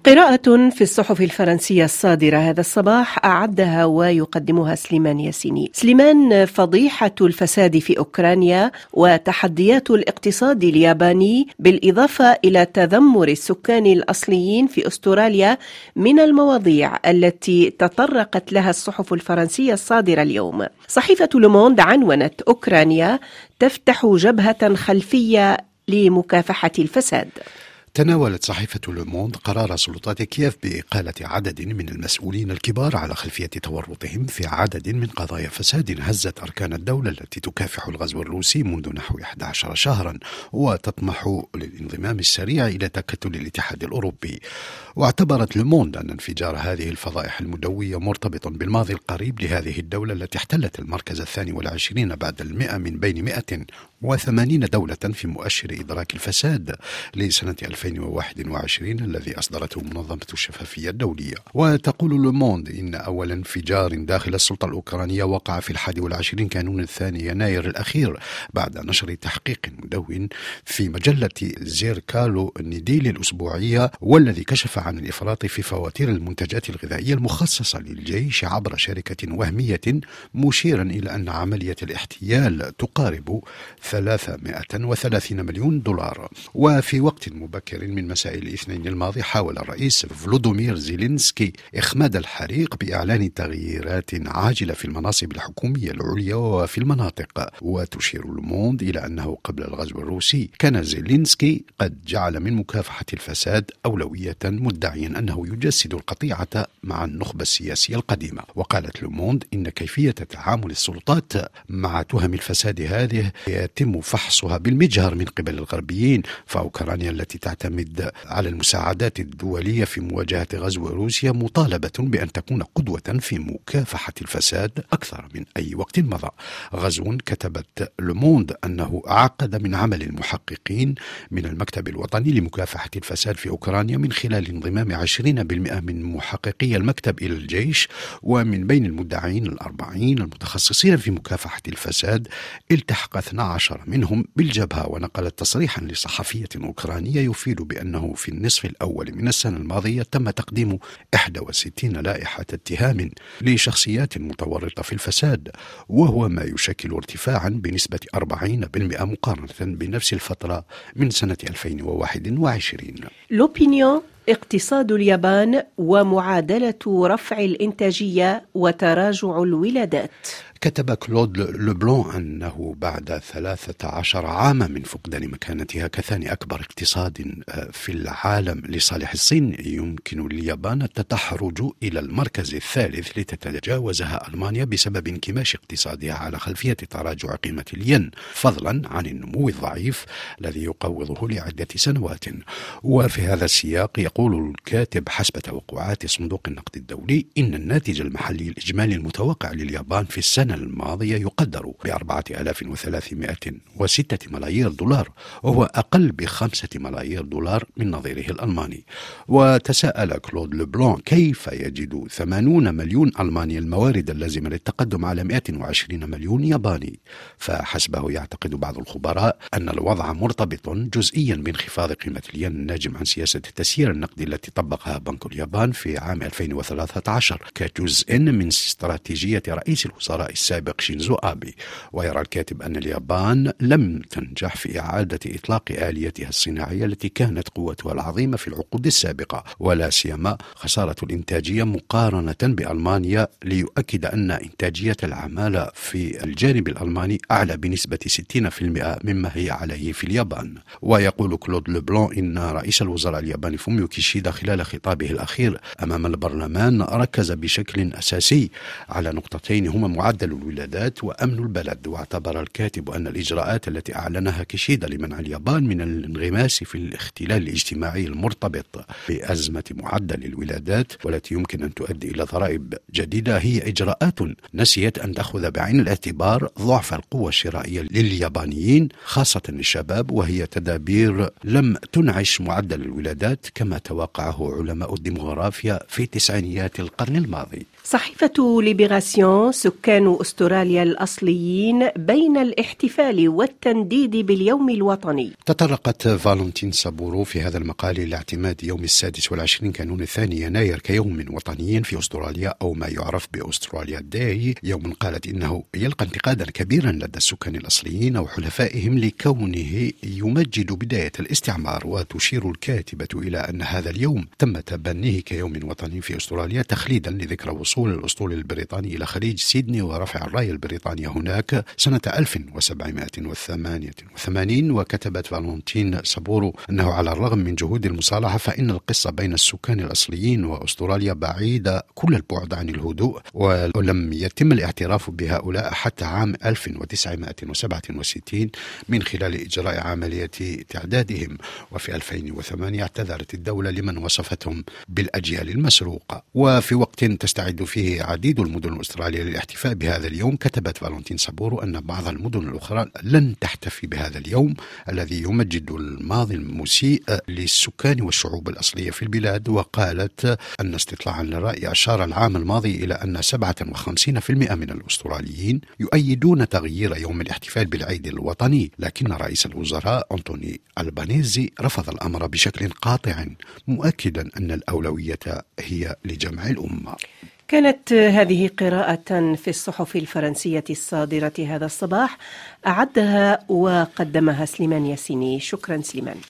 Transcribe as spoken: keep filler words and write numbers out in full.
قراءة في الصحف الفرنسية الصادرة هذا الصباح أعدها ويقدمها سليمان ياسيني. سليمان، فضيحة الفساد في أوكرانيا وتحديات الاقتصاد الياباني بالإضافة إلى تذمر السكان الأصليين في أستراليا من المواضيع التي تطرقت لها الصحف الفرنسية الصادرة اليوم. صحيفة لوموند عنونت أوكرانيا تفتح جبهة خلفية لمكافحة الفساد. تناولت صحيفة لوموند قرار سلطات كييف بإقالة عدد من المسؤولين الكبار على خلفية تورطهم في عدد من قضايا فساد هزت أركان الدولة التي تكافح الغزو الروسي منذ نحو أحد عشر شهرا وتطمح للانضمام السريع إلى تكتل الاتحاد الأوروبي. واعتبرت لوموند أن انفجار هذه الفضائح المدوية مرتبط بالماضي القريب لهذه الدولة التي احتلت المركز الثاني والعشرين بعد المئة من بين مئة وثمانين دولة في مؤشر إدراك الفساد لسنة ألفين وواحد وعشرين الذي أصدرته منظمة الشفافية الدولية. وتقول لوموند إن أول انفجار داخل السلطة الأوكرانية وقع في الحادي والعشرين كانون الثاني يناير الأخير بعد نشر تحقيق مدون في مجلة زيركالو النديل الأسبوعية، والذي كشف عن الإفراط في فواتير المنتجات الغذائية المخصصة للجيش عبر شركة وهمية، مشيرا إلى أن عملية الاحتيال تقارب ثلاثمئة وثلاثين مليون دولار. وفي وقت مبكر من مساء الاثنين الماضي حاول الرئيس فلودومير زيلينسكي إخماد الحريق بإعلان تغييرات عاجلة في المناصب الحكومية العليا وفي المناطق. وتشير لوموند إلى أنه قبل الغزو الروسي كان زيلينسكي قد جعل من مكافحة الفساد أولوية، مدعيا أنه يجسد القطيعة مع النخبة السياسية القديمة. وقالت لوموند إن كيفية تعامل السلطات مع تهم الفساد هذه يتم فحصها بالمجهر من قبل الغربيين، فأوكرانيا التي تعتمد على المساعدات الدولية في مواجهة غزو روسيا مطالبة بأن تكون قدوة في مكافحة الفساد أكثر من أي وقت مضى. غزو كتبت لوموند أنه عقد من عمل المحققين من المكتب الوطني لمكافحة الفساد في أوكرانيا من خلال انضمام عشرين بالمئة من محققي المكتب إلى الجيش، ومن بين المدعين الأربعين المتخصصين في مكافحة الفساد التحق اثنا عشر منهم بالجبهة. ونقلت تصريحا لصحفية أوكرانية يفيد بأنه في النصف الأول من السنة الماضية تم تقديم إحدى وستين لائحة اتهام لشخصيات متورطة في الفساد، وهو ما يشكل ارتفاعا بنسبة أربعين بالمئة مقارنة بنفس الفترة من سنة ألفين وواحد وعشرين. لوبينيون: اقتصاد اليابان ومعادلة رفع الإنتاجية وتراجع الولادات. كتب كلود لوبلون أنه بعد ثلاثة عشر عاما من فقدان مكانتها كثاني أكبر اقتصاد في العالم لصالح الصين يمكن لليابان التدحرج إلى المركز الثالث لتتجاوزها ألمانيا بسبب انكماش اقتصادها على خلفية تراجع قيمة الين، فضلا عن النمو الضعيف الذي يقوضه لعدة سنوات. وفي هذا السياق يقول الكاتب حسب توقعات صندوق النقد الدولي إن الناتج المحلي الإجمالي المتوقع لليابان في السنة الماضية يقدر بأربعة آلاف وثلاثمئة وستة ملايير دولار، وهو أقل بخمسة ملايير دولار من نظيره الألماني. وتساءل كلود لوبلون كيف يجد ثمانين مليون ألماني الموارد اللازمة للتقدم على مئة وعشرين مليون ياباني. فحسبه يعتقد بعض الخبراء أن الوضع مرتبط جزئيا بانخفاض قيمة الين الناجم عن سياسة التسيير النقدي التي طبقها بنك اليابان في عام ألفين وثلاثة عشر كجزء من استراتيجية رئيس الوزراء السابق شينزو آبي. ويرى الكاتب أن اليابان لم تنجح في إعادة إطلاق آليتها الصناعية التي كانت قوتها العظيمة في العقود السابقة، ولا سيما خسارة الإنتاجية مقارنة بألمانيا، ليؤكد أن إنتاجية العمالة في الجانب الألماني أعلى بنسبة ستين بالمئة مما هي عليه في اليابان. ويقول كلود لوبلون إن رئيس الوزراء الياباني فوميو كيشيدا خلال خطابه الأخير أمام البرلمان ركز بشكل أساسي على نقطتين هما معدل الولادات وأمن البلد. واعتبر الكاتب أن الإجراءات التي أعلنها كيشيدا لمنع اليابان من الانغماس في الاختلال الاجتماعي المرتبط بأزمة معدل الولادات والتي يمكن أن تؤدي إلى ضرائب جديدة هي إجراءات نسيت أن تأخذ بعين الاعتبار ضعف القوة الشرائية لليابانيين خاصة الشباب، وهي تدابير لم تنعش معدل الولادات كما توقعه علماء الديموغرافيا في تسعينيات القرن الماضي. صحيفة ليبراسيون: سكان أستراليا الأصليين بين الاحتفال والتنديد باليوم الوطني. تطرقت فالنتين سابورو في هذا المقال إلى اعتماد يوم السادس والعشرين كانون الثاني يناير كيوم وطني في أستراليا، أو ما يعرف بأستراليا داي، يوم قالت إنه يلقى انتقادا كبيرا لدى السكان الأصليين أو حلفائهم لكونه يمجد بداية الاستعمار. وتشير الكاتبة إلى أن هذا اليوم تم تبنيه كيوم وطني في أستراليا تخليدا لذكرى وصول الأسطول البريطاني إلى خليج سيدني ورفع الراية البريطانية هناك سنة ألف وسبعمائة وثمانية وثمانين. وكتبت فالنتين سابورو أنه على الرغم من جهود المصالحة فإن القصة بين السكان الأصليين وأستراليا بعيدة كل البعد عن الهدوء، ولم يتم الاعتراف بهؤلاء حتى عام ألف وتسعمائة وسبعة وستين من خلال إجراء عملية تعدادهم. وفي ألفين وثمانية اعتذرت الدولة لمن وصفتهم بالأجيال المسروقة. وفي وقت تستعد فيه عديد المدن الأسترالية للاحتفاء بهذا اليوم، كتبت فالنتين سابورو أن بعض المدن الأخرى لن تحتفي بهذا اليوم الذي يمجد الماضي المسيء للسكان والشعوب الأصلية في البلاد. وقالت أن استطلاعا للرأي أشار العام الماضي إلى أن سبعة وخمسين بالمئة من الأستراليين يؤيدون تغيير يوم الاحتفال بالعيد الوطني، لكن رئيس الوزراء أنتوني ألبانيزي رفض الأمر بشكل قاطع، مؤكدا أن الأولوية هي لجمع الأمة. كانت هذه قراءة في الصحف الفرنسية الصادرة هذا الصباح، أعدها وقدمها سليمان ياسيني. شكرا سليمان.